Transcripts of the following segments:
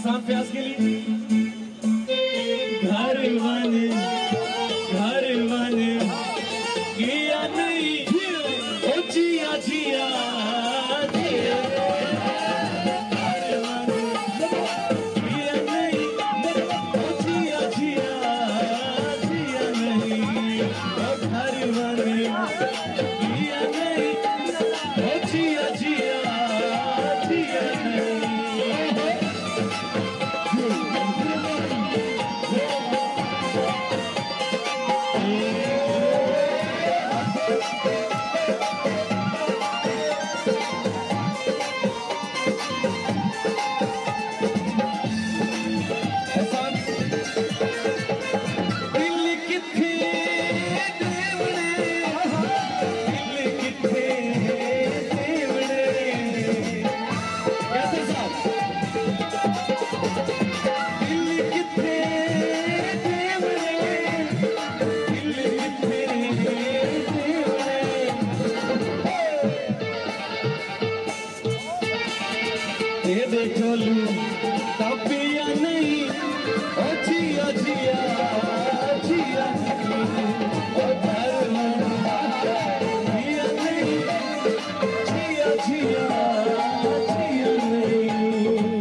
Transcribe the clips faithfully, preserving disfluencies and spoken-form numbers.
एहसान प्यास के लिए घर बने घर बने किया नहीं ओ जिया जिया जिया तेरे चलू तबिया नहीं ओ जिया जिया जिया ओ घर जिया नहीं जिया जिया जिया नहीं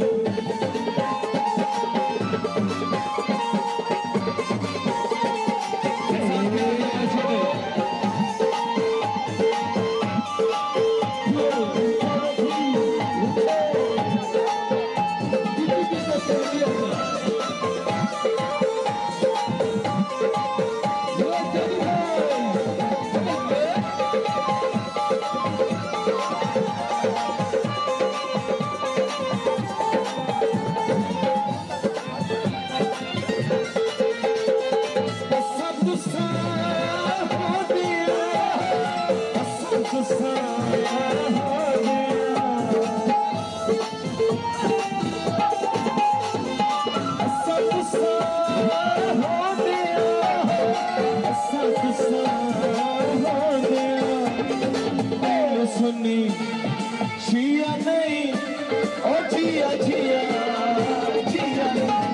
सुनी जिया नहीं ओ जिया जिया जिया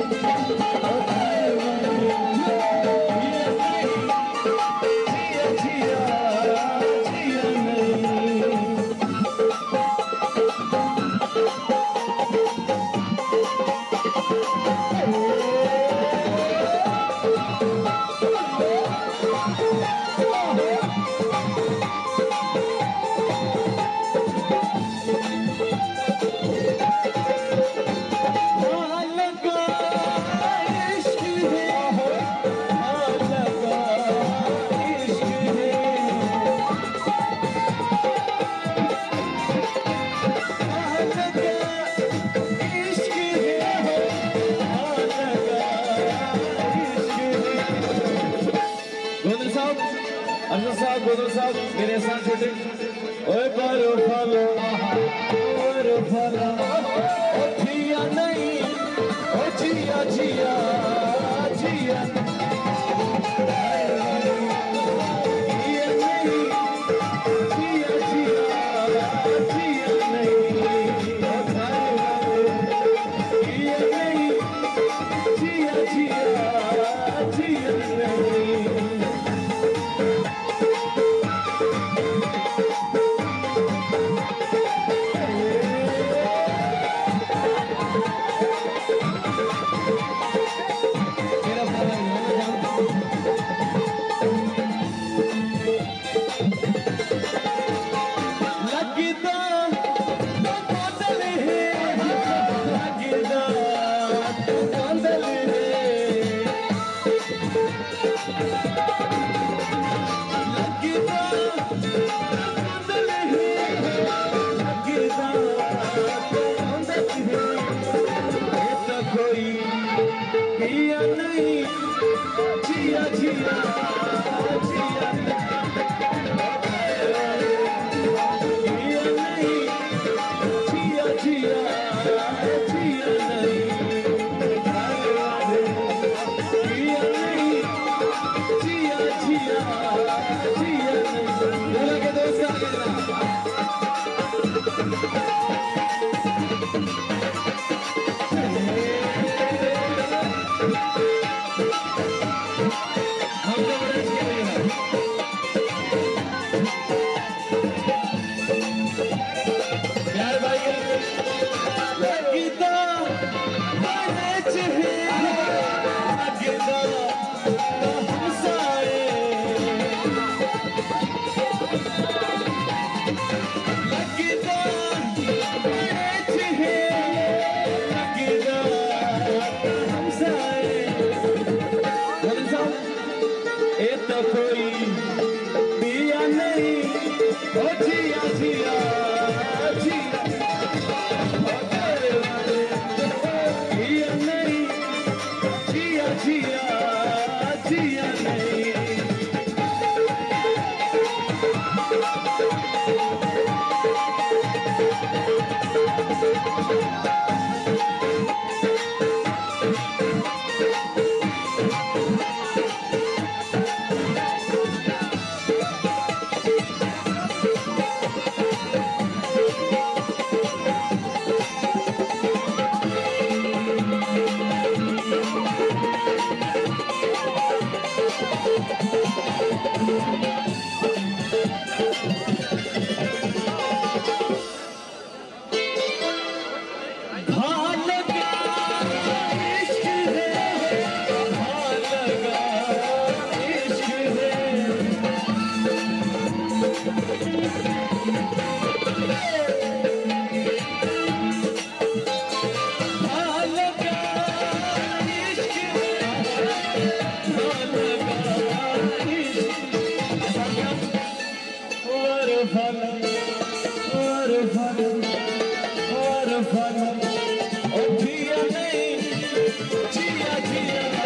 गोदर साहब मेरे साथ छोटे ओए बारो फलो बारो फलो ओ जिया नहीं ओ जिया जिया जिया जिया नहीं जिया जिया जिया जिया नहीं जिया जिया जिया नहीं जिया नहीं जिया जिया जिया नहीं बोला के दोस्त आ गया Oh, Tia, Tia, Tia.